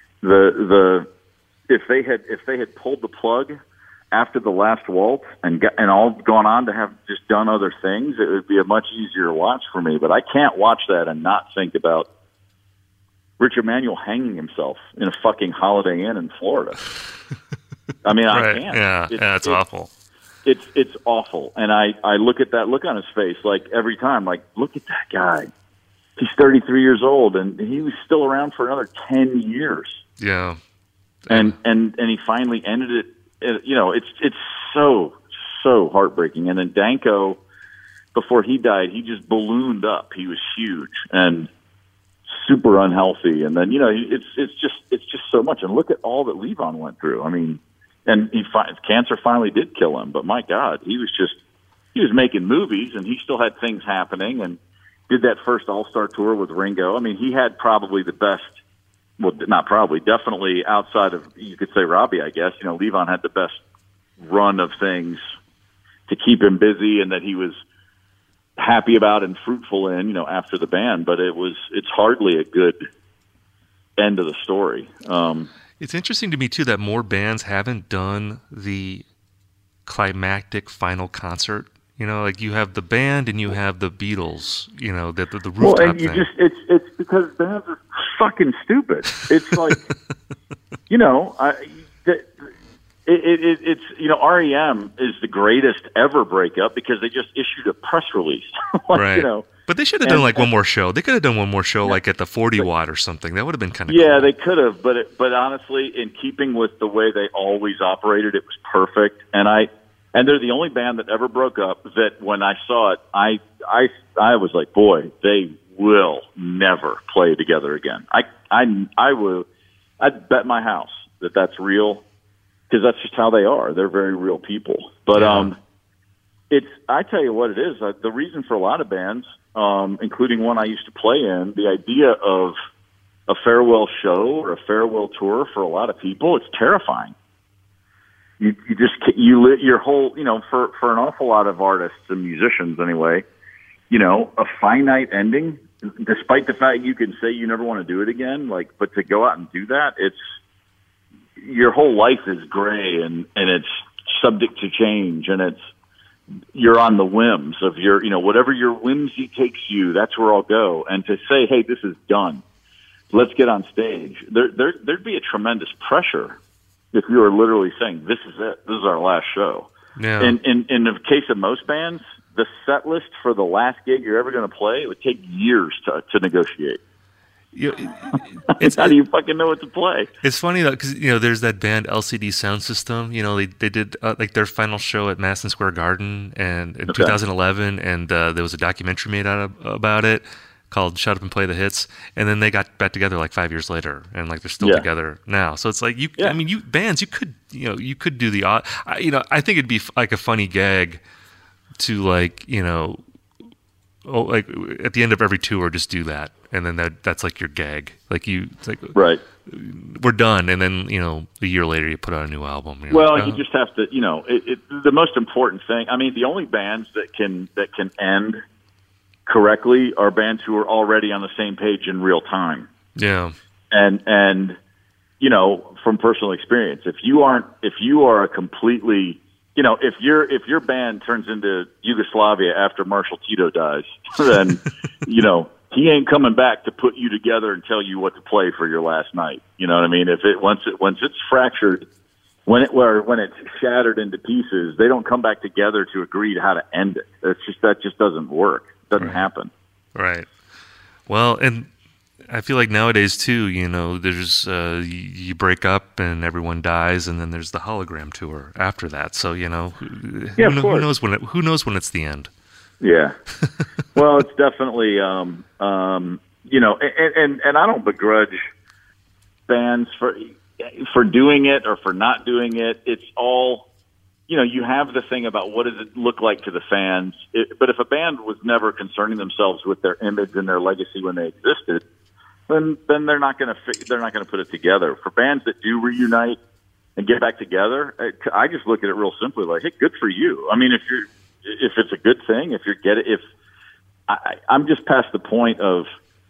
[SPEAKER 3] if they had pulled the plug after The Last Waltz and all gone on to have just done other things, it would be a much easier watch for me. But I can't watch that and not think about Richard Manuel hanging himself in a fucking Holiday Inn in Florida. I mean, right. I can't.
[SPEAKER 1] Yeah, it's awful.
[SPEAKER 3] It's awful. And I look at that look on his face, like, every time, like, look at that guy. He's 33 years old, and he was still around for another 10 years.
[SPEAKER 1] Yeah.
[SPEAKER 3] And he finally ended it. It's so heartbreaking. And then Danko, before he died, he just ballooned up. He was huge and super unhealthy. And then, it's just so much. And look at all that Levon went through. I mean, and cancer finally did kill him, but my God, he was making movies, and he still had things happening, and did that first All-Star tour with Ringo. I mean, he had probably the best, well, not probably, definitely outside of, you could say Robbie, I guess, Levon had the best run of things to keep him busy and that he was happy about and fruitful in, after the band, but it's hardly a good end of the story.
[SPEAKER 1] It's interesting to me too that more bands haven't done the climactic final concert. Like you have the band and you have the Beatles. The rooftop
[SPEAKER 3] well, and
[SPEAKER 1] thing.
[SPEAKER 3] It's because bands are fucking stupid. It's like, it's REM is the greatest ever breakup because they just issued a press release.
[SPEAKER 1] Right. But they should have done one more show. They could have done one more show, like at the 40 Watt or something. That would have been kind of
[SPEAKER 3] cool.
[SPEAKER 1] They
[SPEAKER 3] could have. But honestly, in keeping with the way they always operated, it was perfect. And they're the only band that ever broke up that when I saw it, I was like, boy, they will never play together again. I'd bet my house that that's real, because that's just how they are. They're very real people. But I tell you what it is. The reason for a lot of bands, including one I used to play in, the idea of a farewell show or a farewell tour for a lot of people, it's terrifying. you just you lit your whole, for an awful lot of artists and musicians anyway, a finite ending, despite the fact you can say you never want to do it again, but to go out and do that, it's your whole life is gray and it's subject to change, and you're on the whims of your, whatever your whimsy takes you, that's where I'll go. And to say, hey, this is done, let's get on stage. There'd be a tremendous pressure if you were literally saying, this is it, this is our last show.
[SPEAKER 1] Yeah.
[SPEAKER 3] And in the case of most bands, the set list for the last gig you're ever going to play, it would take years to negotiate. How do you fucking know what to play?
[SPEAKER 1] It's funny though, because there's that band LCD Sound System. They did their final show at Madison Square Garden and in 2011, and there was a documentary made about it called "Shut Up and Play the Hits," and then they got back together 5 years later, and they're still together now. So it's bands, you could do the odd. I think it'd be a funny gag to at the end of every tour, just do that, and then that's your gag.
[SPEAKER 3] Right.
[SPEAKER 1] We're done, and then a year later you put out a new album.
[SPEAKER 3] You just have to. The most important thing. I mean, the only bands that can end correctly are bands who are already on the same page in real time.
[SPEAKER 1] Yeah.
[SPEAKER 3] And from personal experience, if you are a completely if your band turns into Yugoslavia after Marshall Tito dies, then he ain't coming back to put you together and tell you what to play for your last night. You know what I mean? Once it's fractured, when it's shattered into pieces, they don't come back together to agree to how to end it. That just doesn't work. It doesn't happen.
[SPEAKER 1] Right. Well, and I feel like nowadays too, there's you break up and everyone dies, and then there's the hologram tour after that. So who knows when it's the end?
[SPEAKER 3] Yeah. Well, it's definitely and I don't begrudge bands for doing it or for not doing it. It's all, you have the thing about what does it look like to the fans. But if a band was never concerning themselves with their image and their legacy when they existed, then they're not going to put it together. For bands that do reunite and get back together, I just look at it real simply hey, good for you. I mean, if it's a good thing, I'm just past the point of,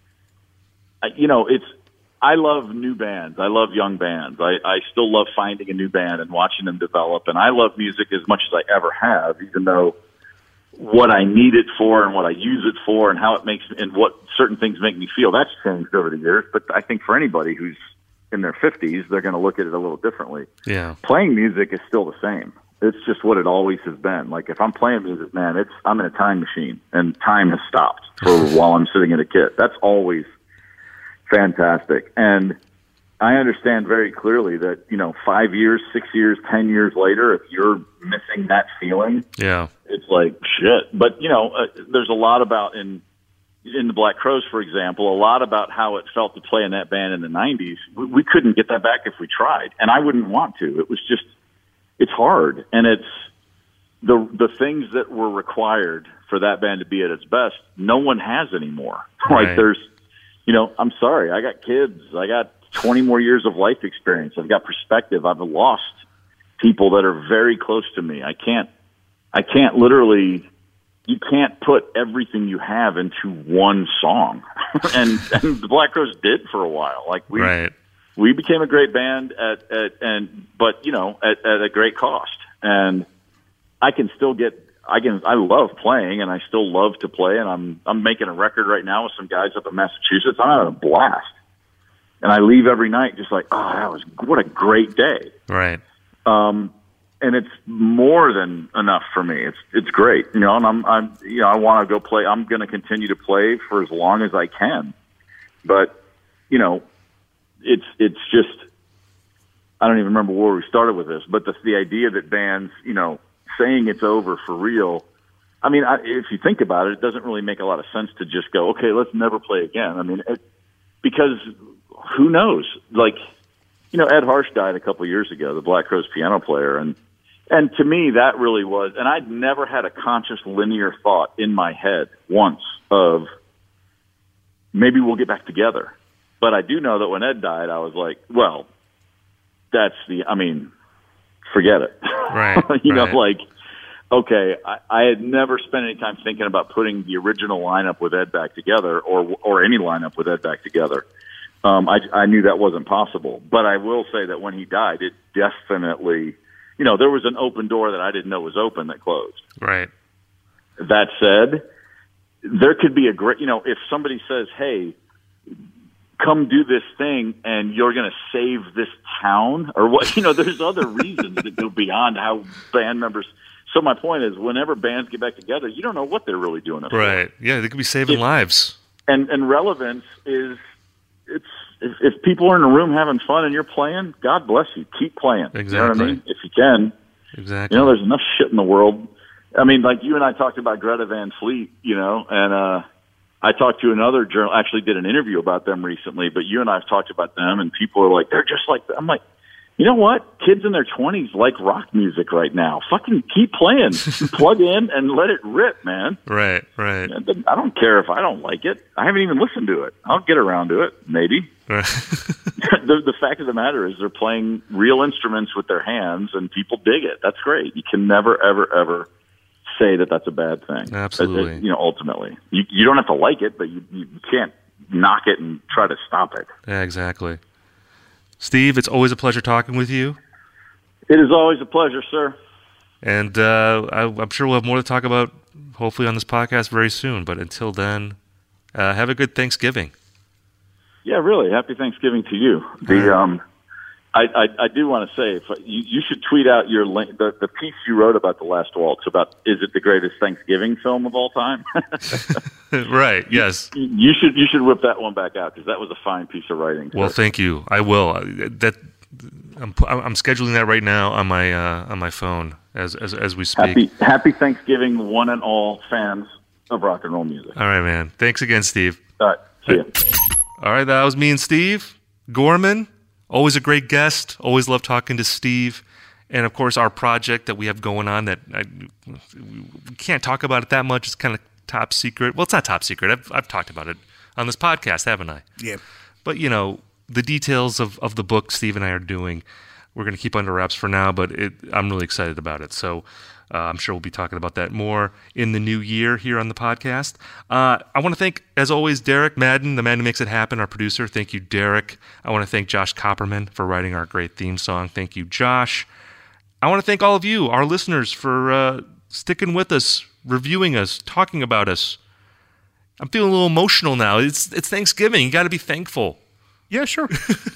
[SPEAKER 3] I love new bands. I love young bands. I still love finding a new band and watching them develop. And I love music as much as I ever have, even though what I need it for and what I use it for and how it makes and what certain things make me feel, that's changed over the years. But I think for anybody who's in their 50s, they're going to look at it a little differently.
[SPEAKER 1] Yeah.
[SPEAKER 3] Playing music is still the same. It's just what it always has been. If I'm playing music, man, I'm in a time machine and time has stopped while I'm sitting in a kit. That's always fantastic. And I understand very clearly that, 5 years, 6 years, 10 years later, if you're missing that feeling,
[SPEAKER 1] yeah,
[SPEAKER 3] it's shit. But, there's a lot about in the Black Crowes, for example, a lot about how it felt to play in that band in the 90s. We couldn't get that back if we tried, and I wouldn't want to. It was just, it's hard, and it's the things that were required for that band to be at its best, no one has anymore.
[SPEAKER 1] Right.
[SPEAKER 3] There's, I'm sorry, I got kids, I got 20 more years of life experience, I've got perspective, I've lost people that are very close to me. I can't literally, you can't put everything you have into one song. and the Black Crowes did for a while. We became a great band at a great cost. And I love playing and I still love to play. And I'm making a record right now with some guys up in Massachusetts. I'm having a blast. And I leave every night just what a great day.
[SPEAKER 1] Right.
[SPEAKER 3] And it's more than enough for me. It's great, and I want to go play. I'm going to continue to play for as long as I can. But, it's just, I don't even remember where we started with this, but the idea that bands, saying it's over for real. I mean, if you think about it, it doesn't really make a lot of sense to just go, okay, let's never play again. I mean, because who knows? Ed Harsh died a couple of years ago, the Black Crowes piano player, and to me, that really was, and I'd never had a conscious linear thought in my head once of maybe we'll get back together. But I do know that when Ed died, I was like, well, forget it.
[SPEAKER 1] Right.
[SPEAKER 3] You know, like, okay, I had never spent any time thinking about putting the original lineup with Ed back together, or any lineup with Ed back together. I knew that wasn't possible. But I will say that when he died, it definitely, you know, there was an open door that I didn't know was open that closed.
[SPEAKER 1] Right.
[SPEAKER 3] That said, there could be a great, you know, if somebody says, hey, come do this thing and you're going to save this town, or what, you know, there's other reasons that go beyond how band members. So my point is, whenever bands get back together, you don't know what they're really doing.
[SPEAKER 1] Right. Yeah, they could be saving lives.
[SPEAKER 3] And relevance is, if people are in a room having fun and you're playing, God bless you. Keep playing.
[SPEAKER 1] Exactly.
[SPEAKER 3] You know what I mean? If you can.
[SPEAKER 1] Exactly.
[SPEAKER 3] You know, there's enough shit in the world. I mean, like you and I talked about Greta Van Fleet, you know, and I talked to another journal, actually did an interview about them recently, but you and I have talked about them, and people are like, they're just like, I'm like, you know what? Kids in their 20s like rock music right now. Fucking keep playing. Plug in and let it rip, man.
[SPEAKER 1] Right.
[SPEAKER 3] I don't care if I don't like it. I haven't even listened to it. I'll get around to it, maybe.
[SPEAKER 1] Right.
[SPEAKER 3] The fact of the matter is they're playing real instruments with their hands, and people dig it. That's great. You can never, ever, ever say that that's a bad thing.
[SPEAKER 1] Absolutely.
[SPEAKER 3] You know, ultimately. You don't have to like it, but you can't knock it and try to stop it.
[SPEAKER 1] Yeah, exactly. Steve, it's always a pleasure talking with you.
[SPEAKER 3] It is always a pleasure, sir.
[SPEAKER 1] And I'm sure we'll have more to talk about, hopefully, on this podcast very soon. But until then, have a good Thanksgiving. Yeah,
[SPEAKER 3] really. Happy Thanksgiving to you. I do want to say, you should tweet out your link, the piece you wrote about The Last Waltz, about is it the greatest Thanksgiving film of all time?
[SPEAKER 1] Right, yes.
[SPEAKER 3] You should whip that one back out, because that was a fine piece of writing.
[SPEAKER 1] Well, thank you. I will. I'm scheduling that right now on my phone as we speak.
[SPEAKER 3] Happy Thanksgiving, one and all fans of rock and roll music.
[SPEAKER 1] All right, man. Thanks again, Steve.
[SPEAKER 3] All right, see ya.
[SPEAKER 1] All right, that was me and Steve Gorman. Always a great guest. Always love talking to Steve. And, of course, our project that we have going on that we can't talk about it that much. It's kind of top secret. Well, it's not top secret. I've talked about it on this podcast, haven't I?
[SPEAKER 2] Yeah.
[SPEAKER 1] But, you know, the details of the book Steve and I are doing, we're going to keep under wraps for now, but I'm really excited about it. So I'm sure we'll be talking about that more in the new year here on the podcast. I want to thank, as always, Derek Madden, the man who makes it happen, our producer. Thank you, Derek. I want to thank Josh Copperman for writing our great theme song. Thank you, Josh. I want to thank all of you, our listeners, for sticking with us, reviewing us, talking about us. I'm feeling a little emotional now. It's Thanksgiving. You got to be thankful.
[SPEAKER 2] Yeah, sure.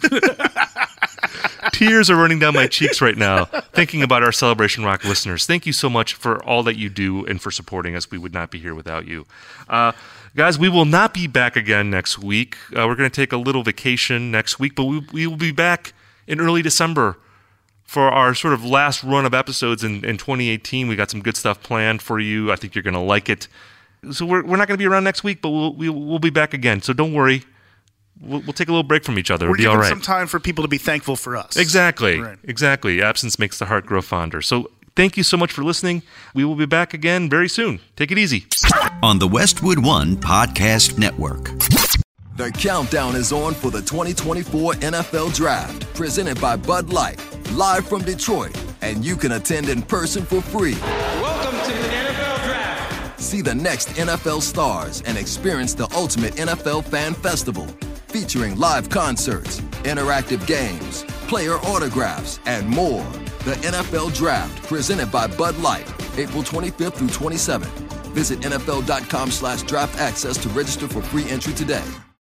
[SPEAKER 1] Tears are running down my cheeks right now thinking about our Celebration Rock listeners. Thank you so much for all that you do and for supporting us. We would not be here without you. Guys, we will not be back again next week. We're going to take a little vacation next week, but we will be back in early December for our sort of last run of episodes in 2018. We got some good stuff planned for you. I think you're going to like it. So we're not going to be around next week, but we'll be back again. So don't worry. We'll take a little break from each other. It'll be all right.
[SPEAKER 2] We're giving some time for people to be thankful for us.
[SPEAKER 1] Exactly.
[SPEAKER 2] Right.
[SPEAKER 1] Exactly. Absence makes the heart grow fonder. So thank you so much for listening. We will be back again very soon. Take it easy.
[SPEAKER 4] On the Westwood One Podcast Network.
[SPEAKER 5] The countdown is on for the 2024 NFL Draft, presented by Bud Light, live from Detroit, and you can attend in person for free.
[SPEAKER 6] Welcome to the NFL Draft.
[SPEAKER 5] See the next NFL stars and experience the ultimate NFL fan festival, featuring live concerts, interactive games, player autographs, and more. The NFL Draft, presented by Bud Light, April 25th through 27th. Visit NFL.com/draft access to register for free entry today.